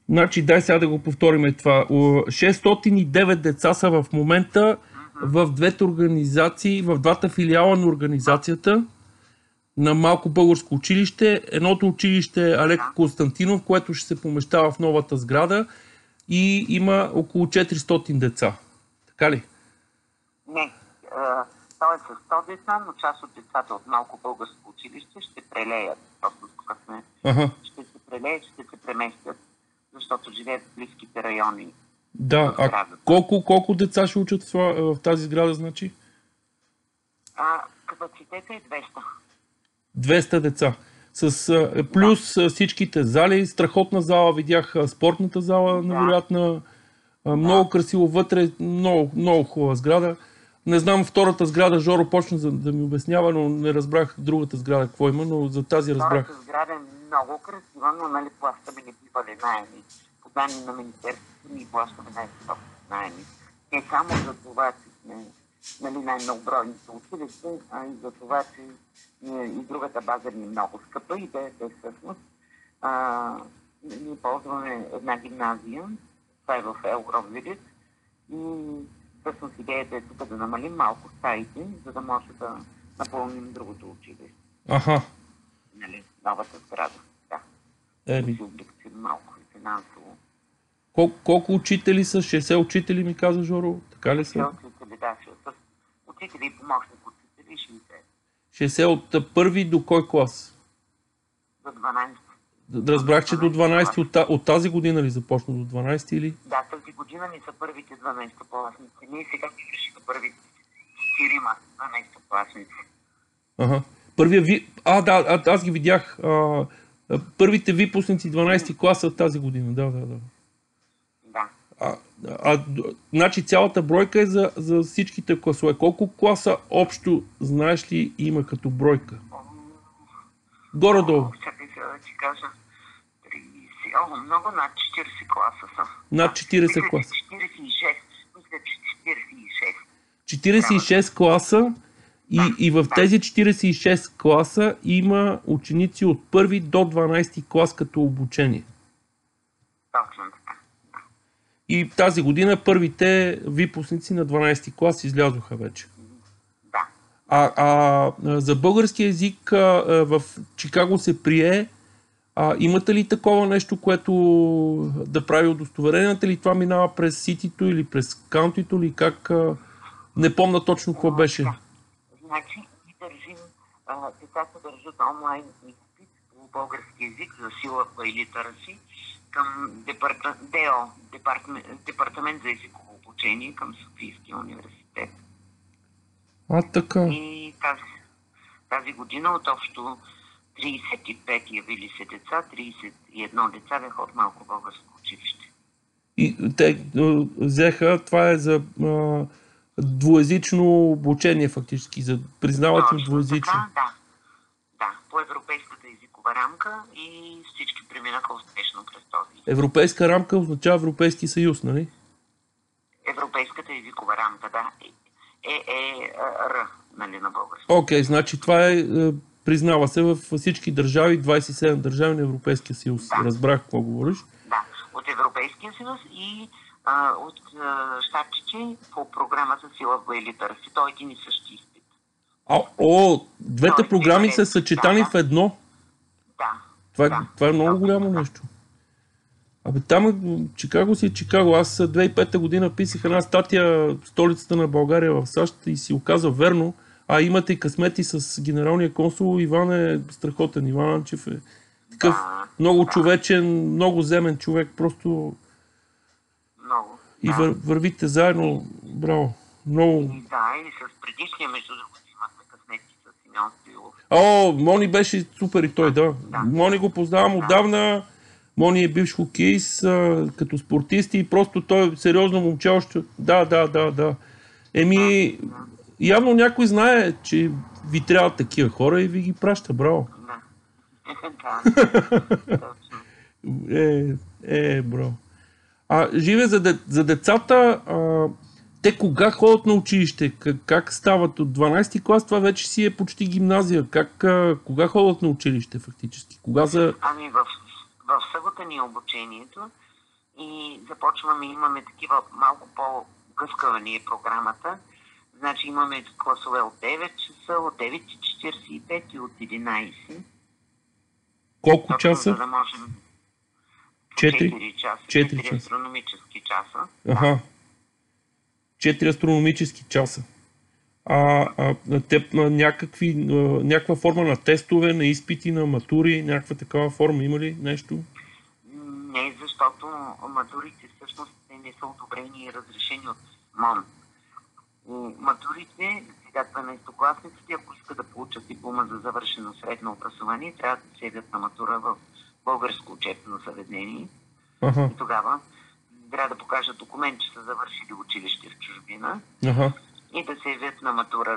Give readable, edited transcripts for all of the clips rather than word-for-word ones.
Значи, дай сега да го повторим това. 609 деца са в момента в двете организации, в двата филиала на организацията на Малко българско училище. Едното училище е Алеко Константинов, което ще се помещава в новата сграда и има около 400 деца. Така ли? Не. То е с 100 деца, но част от децата от Малко българско училище ще прелеят. Ще се прелеят, ще се преместят, защото живеят в близките райони. Да, а колко деца ще учат в тази сграда, значи? Капацитета е 200. 200 деца. Плюс всичките зали, страхотна зала, видях спортната зала, невероятна, много красиво вътре, много хубава сграда. Не знам втората сграда, Жоро почна да ми обяснява, но не разбрах другата сграда какво има, но за тази разбрах. Втората сграда е много красива, но нали плащаме небивали наеми. По данни на Министерството ни плащаме най-високи наеми. Не само за това, че сме най-многобройните училища, а и за това, че и другата база ни е много скъпа. Идеята е всъщност. Ние ползваме една гимназия, това е в Елгроввилит, и всъщност идеята е тук да намалим малко стаите, за да може да напълним другото училище. Нали, новата сграда. Да. Да си облегчим малко и финансово. Колко учители са? 60 учители ми каза Жоро. Така ли са? 60 учители, да. Учители и помощник учители 60. 60 от първи до кой клас? До 12. Разбрах, че до 12 от тази година ли започна до 12 или? Да, тази година ни са първите 12 класници. Ние сега свършиха първите 4 12 класници. Да, аз ги видях. Първите випускници 12 класа тази година. Да. Значи цялата бройка е за всичките класове. Колко класа общо, знаеш ли, има като бройка? Горе-долу. Чакай сега да ти кажа. 30, много над 40 класа са. Над 40 класа. 46. Мисля, че 46. 46 класа и в тези 46 класа има ученици от 1 до 12 клас като обучение. Точно така. И тази година първите випускници на 12 клас излязоха вече. Да. За български език в Чикаго се прие. Имате ли такова нещо, което да прави удостоверенията, или това минава през ситито или през каунтито, или как? Не помня точно какво беше. Значи, децата държат онлайн изпит по български език за силата и литараси към Департамент за езиково обучение към Софийския университет. Така. И тази година от общо 35 явили се деца, 31 деца бяха от Малко българско училище. И те взеха, това е за двуезично обучение фактически, за признават им двуезично. Да, по европейската езикова рамка и всички преминаха успешно през този. Европейска рамка означава Европейски съюз, нали? Европейската езикова рамка, да. Р, нали, на български. Окей, значи това е, признава се във всички държави, 27 държави на Европейския съюз. Да. Разбрах какво говориш. Да, от Европейския съюз и от щатчите по програмата Сила в елитараси. Той е един и същи изпит. Двете програми са съчетани в едно? Да. Това е много голямо нещо. Там Чикаго си е Чикаго. Аз 2005 година писах една статия в столицата на България в САЩ и си оказа верно. Имате и късмети с генералния консул. Иван е страхотен. Иван Анчев е такъв много човечен, много земен човек. Просто много. И вървите заедно. Браво. Много. Да, и с предишния, между другото, имахме късмети с Симеон Стоилов. Мони беше супер и той, да. Мони го познавам отдавна. Мони е бивш хокеист, като спортист и просто той е сериозно момче още. Да. Явно някой знае, че ви трябват такива хора и ви ги праща. Браво. Браво. Живе за децата, те кога ходят на училище? Как стават от 12 клас? Това вече си е почти гимназия. Кога ходят на училище фактически? В събота ни е обучението и имаме такива малко по-гъвкава ни е програмата. Значи имаме класове от 9 часа, от 9:45 и от 11. Колко часа? За да можем 4 часа. 4 астрономически часа. Аха. 4 астрономически часа. Някаква форма на тестове, на изпити, на матури, някаква такава форма има ли нещо? Не, защото матурите всъщност не са одобрени и разрешени от МОН. Матурите, сега 12-класниците, ако искат да получат диплома за завършено средно образование, трябва да се явят на матура в българско учебно заведение. И тогава трябва да покажат документ, че са завършили училище в чужбина. И да се явят на матура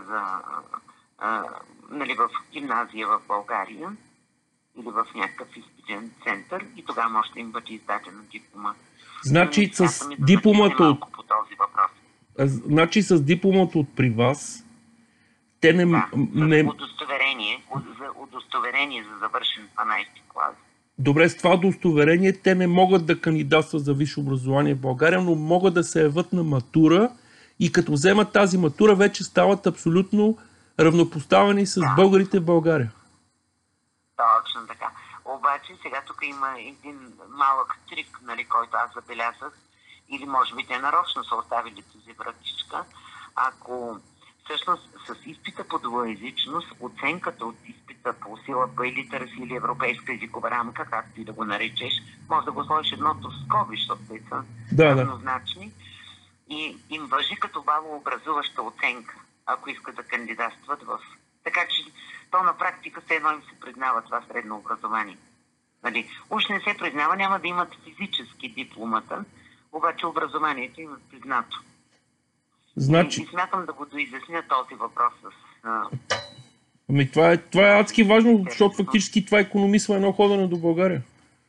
в гимназия в България или в някакъв изпитен център и тогава може да им бъде издадена диплома. Значи с дипломата от... по този въпрос. Значи с дипломата от при вас те не... Удостоверение за завършен 12-ти клас. Добре, с това удостоверение те не могат да кандидатстват за висше образование в България, но могат да се явят на матура и като вземат тази матура вече стават абсолютно равнопоставени с българите в България. Точно така. Обаче сега тук има един малък трик, който аз забелязах, или може би те нарочно са оставили тази вратичка. Ако всъщност с изпита по двуезичност, оценката от изпита по сила Б литeracy или европейска езикова рамка, както и да го наречеш, може да го сложиш едното в скоби, защото те са равнозначни. И им важи като балообразуваща оценка, ако искат да кандидатстват в... Така че то на практика все едно им се признава това средно образование. Уж не се признава, няма да имат физически дипломата, обаче образованието им е признато. Значи... И смятам да го доизясня този въпрос с... Това е адски важно, защото фактически това икономисва едно ходене до България.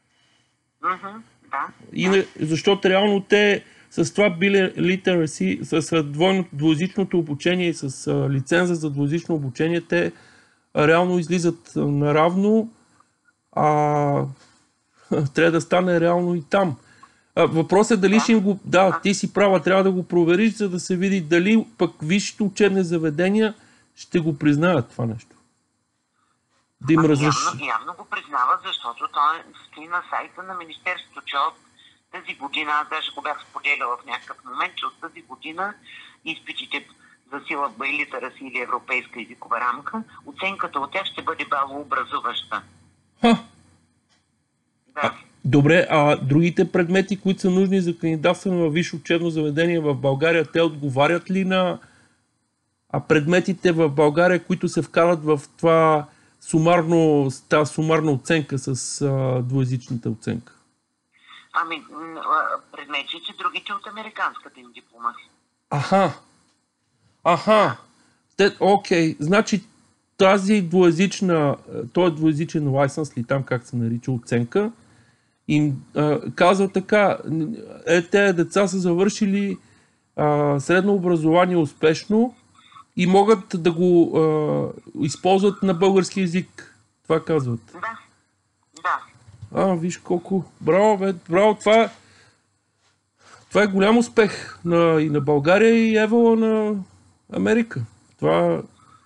Да. Защото реално те с това literacy, с двуезичното обучение и с лиценза за двуезично обучение, те реално излизат наравно, трябва да стане реално и там. Въпросът е дали ще им го... Да, ти си права, трябва да го провериш, за да се види дали пък висшите учебни заведения ще го признаят това нещо. Да им Явно го признава, защото той стои на сайта на Министерството, че от тази година, аз даже го бях споделяла в някакъв момент, че от тази година изпитите за сила Б литeracy или европейска езикова рамка, оценката от тях ще бъде балообразуваща. Да. Добре, а другите предмети, които са нужни за кандидатстване във висше учебно заведение в България, те отговарят ли на предметите в България, които се вкарат в това сумарна оценка с двуезичната оценка? Предметите, другите от американската им диплома. Окей. Значи този двуезичен лайсенс ли там, как се нарича, оценка, им казва така, тези деца са завършили средно образование успешно и могат да го използват на български език. Това казват. Да. Виж колко. Браво, това е голям успех и на България и евала на Америка. Това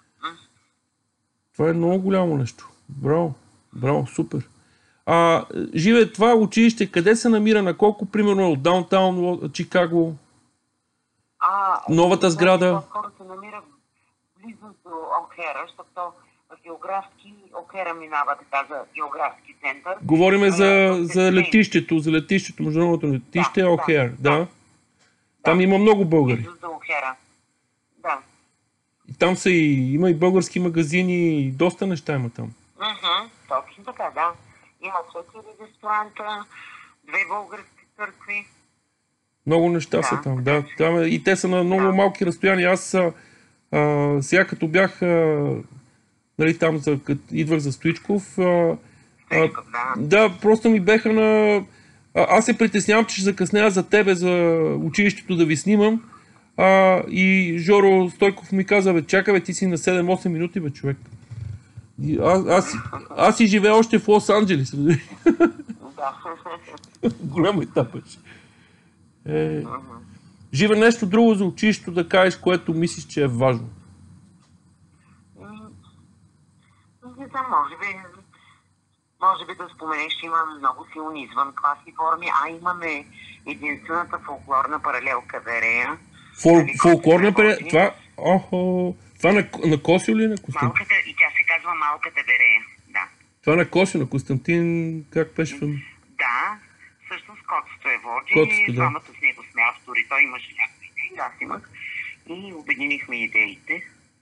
е много голямо нещо. Браво, супер. Живе, това училище къде се намира? На колко, примерно, от даунтаун Чикаго? Новата сграда? По-скоро се намира близо до Охера, защото географски Охера минава така за географски център. Говориме за летището, международното летище Охер, да. Там има много българи. Близо до Охера, да. И там има и български магазини, и доста неща има там. Точно така, да. Има 4 ресторанта, 2 български църкви. Много неща са там, да. И те са на много малки разстояния. Аз сега като бях там, като идвах за Стоичков, просто ми беха на... Аз се притеснявам, че ще закъснея за тебе, за училището да ви снимам. И Жоро Стойков ми каза, чакай, ти си на 7-8 минути, човек. Аз си живея още в Лос-Анджелес. Да. Голям етап беше. Живе нещо друго за училището да кажеш, което мислиш, че е важно. Не знам, може би да споменеш, че имаме много силни извън класни форми, имаме единствената фолклорна паралелка Верея. Фолклорна паралелка? Това на Косио ли на Константин? Малката, и тя се казва Малката Верея, да. Това на Косио, на Константин, как беше? Да, всъщност Коцето е води, двамата с него сме автори, той имаше някакви идеи, аз имах и обединихме идеите.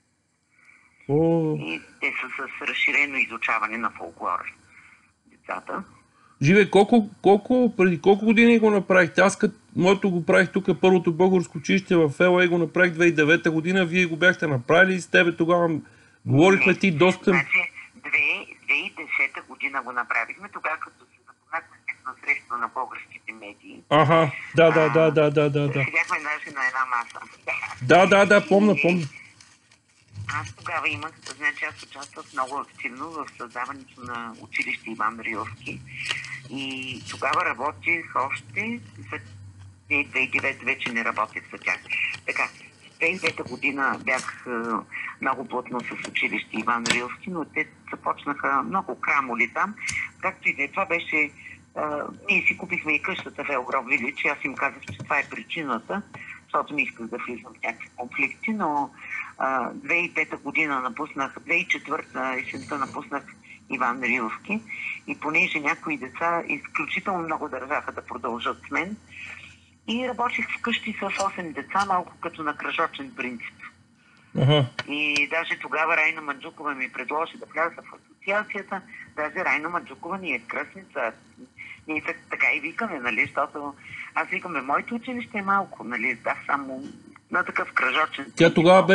И те са с разширено изучаване на фолклор децата. Живе, преди колко години го направихте? Аз моето го правих тук, първото българско училище в ЛА, го направих 2009 година, вие го бяхте направили, с тебе тогава говорихме ти доста... Значи 2010 година го направихме, тогава като се запознахме на среща на българските медии. Да. Седяхме даже на една маса. Да, помня. Аз тогава имах, значи аз участвах много активно в създаването на училище Иван Рилски и тогава работих още, за 2009 вече не работех за тях. Така, 2005 година бях много плътно с училище Иван Рилски, но те започнаха много крамоли там, както и това беше, ние си купихме и къщата в Елгров Вилич, аз им казах, че това е причината, защото не исках да влизам в някакви конфликти, но 2005 година напуснах, 2004 есента напуснах Иван Рилски и понеже някои деца изключително много държаха да продължат с мен и работих вкъщи с 8 деца, малко като на кръжочен принцип. И даже тогава Райна Манджукова ми предложи да вляза в асоциацията, даже Райна Манджукова ни е кръстница. Ние така и викаме, нали, защото аз викаме, моето училище е малко, нали, да, само на такъв кръжочен. Тя тогава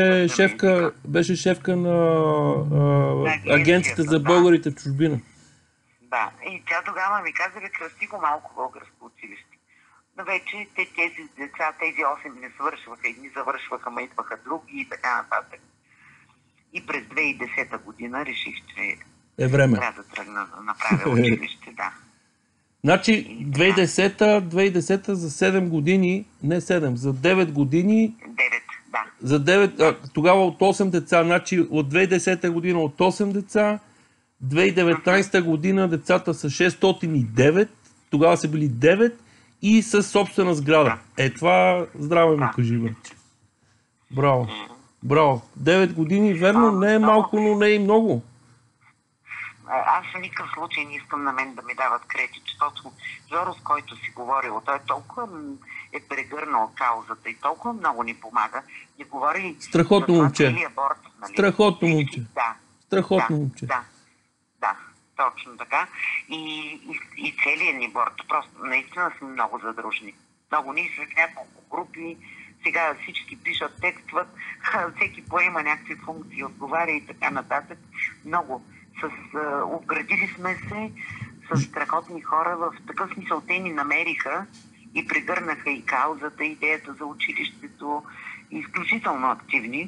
беше шефка на агенцията за българите в чужбина. Да, и тя тогава ми каза, кръсти го малко българско училище. Но вече тези деца, тези 8 не свършваха, едни завършваха, ма идваха други и така нататък. И през 2010 година реших, че е време. Трябва да тръгна да направя училище, да. Значи 2010 за 7 години, не 7, за 9 години. 9, да. За 9, тогава от 8 деца, значи от 2010 година от 8 деца, 2019 година децата са 609, тогава са били 9 и със собствена сграда. Това здраве ми кажи, бърче. Браво. 9 години, верно, не е малко, но не е и много. Аз в никакъв случай не искам на мен да ми дават кредит, защото Жоро, с който си говорил, той толкова е прегърнал каузата и толкова много ни помага. Ни говори страхотно момче. Борт, нали? Страхотно момче. Да. Страхотно момче. Да, точно така. И целият ни борт. Просто наистина сме много задружни. Много ни са няколко групи. Сега всички пишат, текстват, всеки поема някакви функции, отговаря и така нататък. Много. Обградили сме се с страхотни хора. В такъв смисъл те ни намериха и прегърнаха и каузата, идеята за училището. Изключително активни.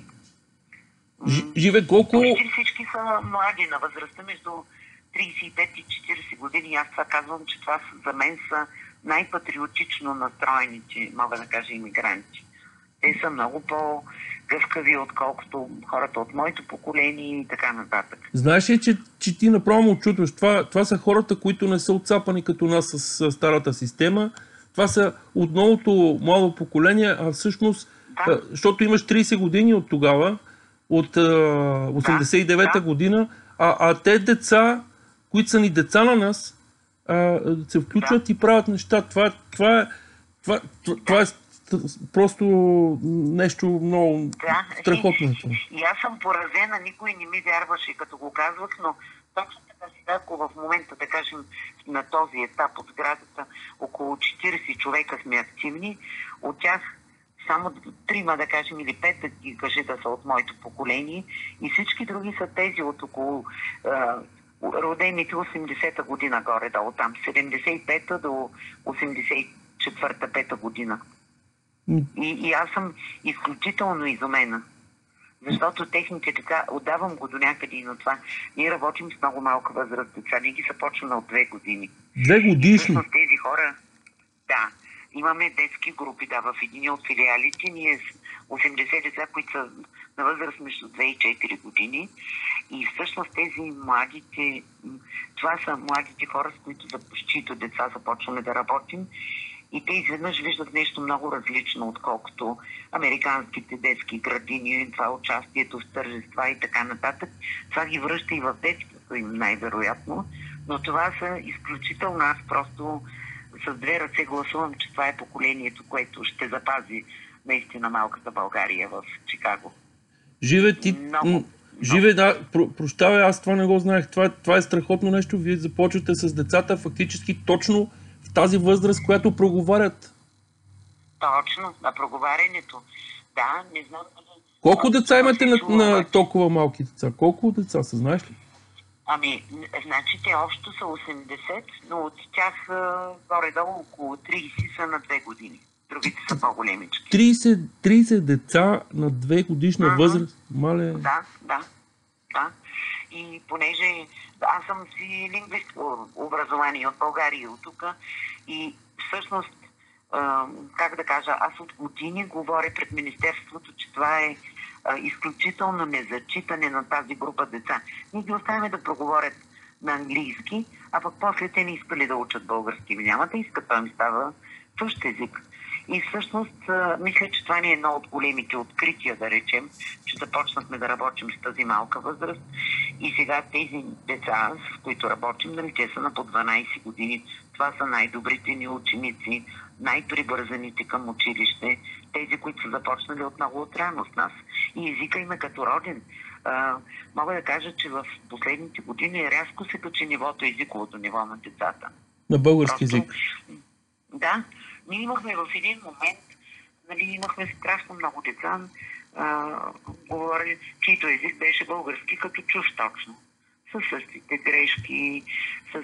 Живе колко... Всички са млади на възрастта между 35 и 40 години. Аз това казвам, че това за мен са най-патриотично настроените, мога да кажа, имигранти. Те са много по-гъвкави, отколкото хората от моето поколение и така нататък. Знаеш ли, че ти направо му очутваш? Това са хората, които не са отцапани като нас с старата система. Това са от новото младо поколение, а всъщност, защото имаш 30 години от тогава, от 89-та година, а те деца, които са ни деца на нас, се включват и правят неща. Това е просто нещо много страхотно. И аз съм поразена, никой не ми вярваше като го казвах, но точно така сега, ако в момента, да кажем, на този етап от сградата около 40 човека сме активни, от тях само 3, да кажем, или 5, да ги кажа, да са от моето поколение и всички други са тези от около родените 80-та година горе-долу там, 75-та до 84-та, 5-та година. И аз съм изключително изумена. Защото техните деца, отдавам го до някъде и на това, ние работим с много малка възраст деца, ние ги започваме от 2 години. 2 годишни? Всъщност тези хора, да, имаме детски групи, да, в един от филиалите, ние с 80 деца, които са на възраст между 2 и 4 години. И всъщност тези младите, това са младите хора, с които за чиито деца започваме да работим. И те изведнъж виждат нещо много различно, отколкото американските детски градини, това участието в тържества и така нататък. Това ги връща и в детството им най-вероятно. Но това са изключително, аз просто с 2 ръце гласувам, че това е поколението, което ще запази наистина малката България в Чикаго. Живе ти... Живе, да, прощавай, аз това не го знаех. Това е страхотно нещо. Вие започвате с децата фактически точно в тази възраст, която проговарят. Точно, на проговарянето. Да, не знам. Колко деца имате на толкова малки деца? Колко деца са, знаеш ли? Ами, значи те общо са 80, но от тях горе-долу около 30 са на 2 години. Другите са по-големички. 30 деца на 2 годишна възраст? Мале... Да. И понеже аз съм си лингвист по образование от България и от тук, и всъщност, как да кажа, аз от години говоря пред Министерството, че това е изключително незачитане на тази група деца. Ние ги оставяме да проговорят на английски, а пък после те не искали да учат български. Няма да искат, това ми става същ език. И всъщност мисля, че това не е едно от големите открития, да речем, че започнахме да работим с тази малка възраст. И сега тези деца, с които работим, нали, те са на по 12 години. Това са най-добрите ни ученици, най-прибързаните към училище, тези, които са започнали от много отрано с нас. И езика им е като роден. Мога да кажа, че в последните години рязко се качи нивото, езиковото ниво на децата. На български език? Да. Ние имахме в един момент, нали, имахме страшно много деца, чието език беше български като чуж точно. Със същите грешки, с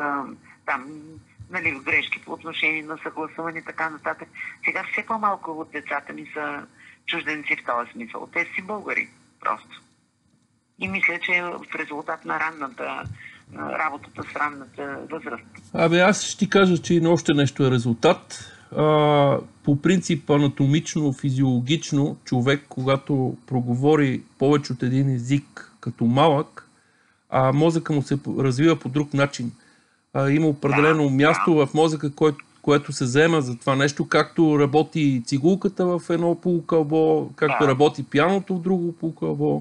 нали, грешки по отношение на съгласуване и така нататък. Сега все по-малко от децата ми са чужденци в този смисъл. Те си българи просто. И мисля, че в резултат на работата с ранната възраст. Аз ще ти кажа, че още нещо е резултат. По принцип анатомично, физиологично, човек, когато проговори повече от един език като малък, мозъка му се развива по друг начин. Има определено място в мозъка, което се заема за това нещо, както работи цигулката в едно полукълбо, както работи пианото в друго полукълбо.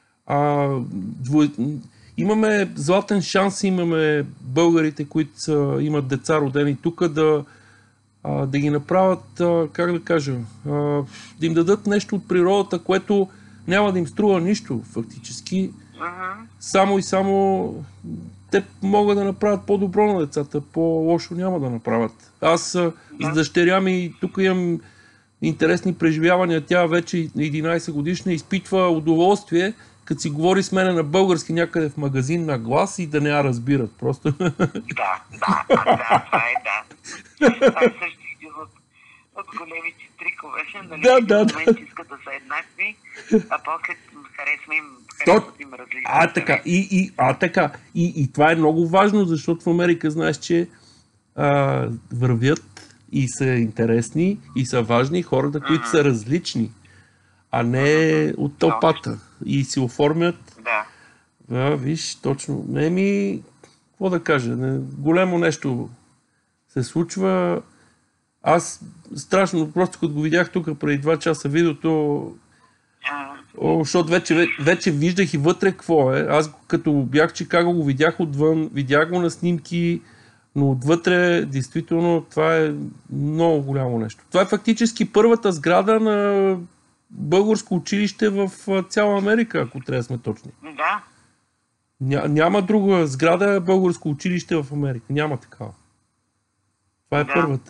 Имаме златен шанс, имаме българите, които имат деца родени тук, да ги направят, как да кажа, да им дадат нещо от природата, което няма да им струва нищо фактически. Само и само те могат да направят по-добро на децата, по-лошо няма да направят. Аз с дъщеря ми тук имам интересни преживявания. Тя вече 11 годишна изпитва удоволствие, като си говори с мене на български някъде в магазин на глас и да не я разбират. Просто. Да, това е. Това е също един от големите трикове. Да. В момент искат да са еднакви, а после харесват им различни. Така. И това е много важно, защото в Америка знаеш, че вървят и са интересни и са важни хората, които са различни, а не от тълпата. И се оформят. Да, виж, точно. Какво да кажа, големо нещо се случва. Аз страшно, просто като го видях тук преди 2 часа видеото, защото вече виждах и вътре какво е. Аз като бях в Чикаго го видях отвън, видях го на снимки, но отвътре действително това е много голямо нещо. Това е фактически първата сграда на българско училище в цяла Америка, ако трябва да сме точни. Да. Няма друга сграда българско училище в Америка. Няма такава. Това е първата.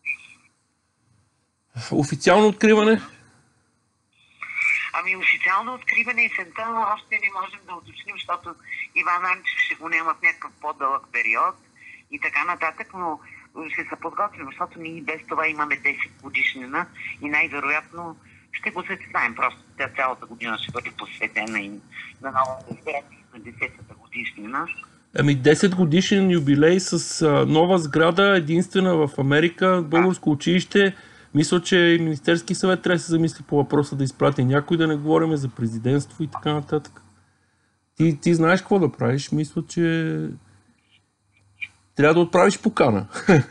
Официално откриване? Официално откриване есента още не можем да уточним, защото Иван Анчев ще го няма в някакъв по-дълъг период и така нататък, но ще се подготвим, защото ние без това имаме 10 годишнина и най-вероятно ще го съчетаем. Просто цялата година ще бъде посветена и на новата на 10-та годишнина. 10 годишен юбилей с нова сграда, единствена в Америка, българско училище. Мисля, че и Министерски съвет трябва да се замисли по въпроса да изпрати някой, да не говорим за президентство и така нататък. Ти знаеш какво да правиш. Мисля, че трябва да отправиш покана.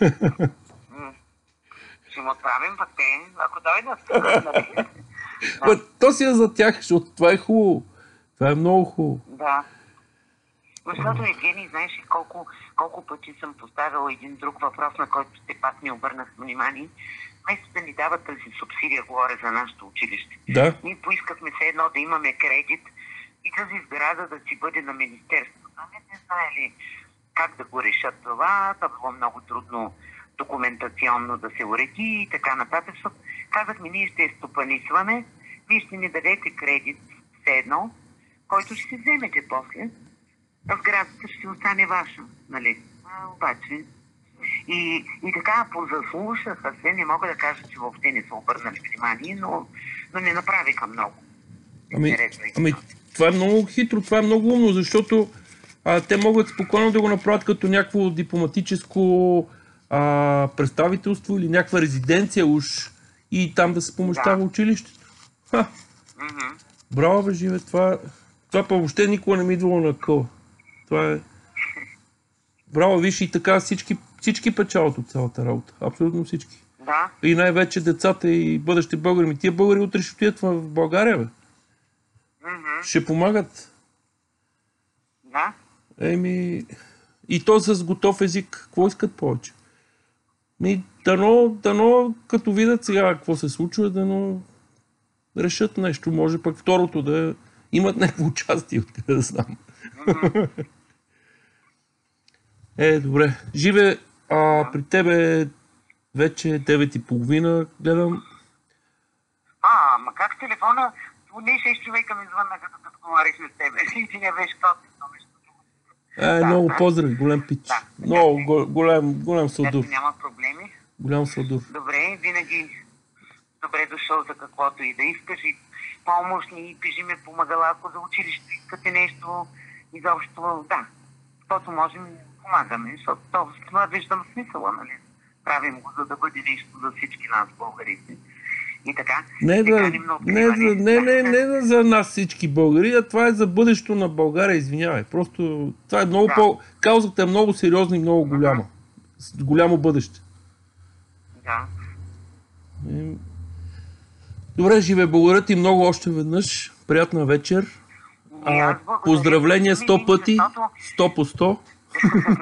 Ще му отправим пък те, ако дойдат. То си е за тях, защото това е хубаво. Това е много хубаво. Да. Защото, Евгений, знаеш ли колко пъти съм поставила един друг въпрос, на който все пак не обърнах внимание. Вместо да ни дават тази субсидия, говоря за нашето училище. Да. Ние поискахме все едно да имаме кредит и тази сграда да си бъде на министерството. Не знае ли как да го решат това. Това било много трудно документационно да се уреди и така нататък. Казахме, ние ще я стопанисваме, вие ще ни дадете кредит все едно, който ще си вземете после. А сградата ще остане ваша, нали? Обаче. И така позаслушаха се, не мога да кажа, че въобще не са обърнали внимание, но не направиха много. Това е много хитро, това е много умно, защото те могат спокойно да го направят като някакво дипломатическо представителство или някаква резиденция уж и там да се помощава училището. Браво, бе, живе, това въобще никога не ми идвало на къл. Това е... Браво, виж, и така всички печалят от цялата работа. Абсолютно всички. Да. И най-вече децата и бъдещи българи. Тия българи утре ще отидат в България, бе. Ще помагат. Да. И то с готов език. Какво искат повече? Дано, като видят сега какво се случва, дано решат нещо. Може пък второто да имат някакво участие, откъде да знам. Добре. Живе, при тебе вече 9:30, гледам. Ма как телефона? Не 6 човека ми звънна, като говорихме с тебе. И ти не беше какво. Много поздрави, голям пич. Много голям сладур. Няма проблеми. Голям сладур. Добре, винаги добре дошъл за каквото и да искаш. И помощ ни, пиши ме помагала, ако за училище искате нещо. Изобщо, да. Защото можем, помагаме. Защото това виждам смисъла, нали? Правим го, за да бъде нещо за всички нас, българите. И така. Не за нас всички българи, а това е за бъдещето на България, извинявай. Просто това е много каузата е много сериозна и много голяма. С голямо бъдеще. Да. Добре, живе, благодаря ти много още веднъж. Приятна вечер. Поздравления 100 пъти. 100 по 100.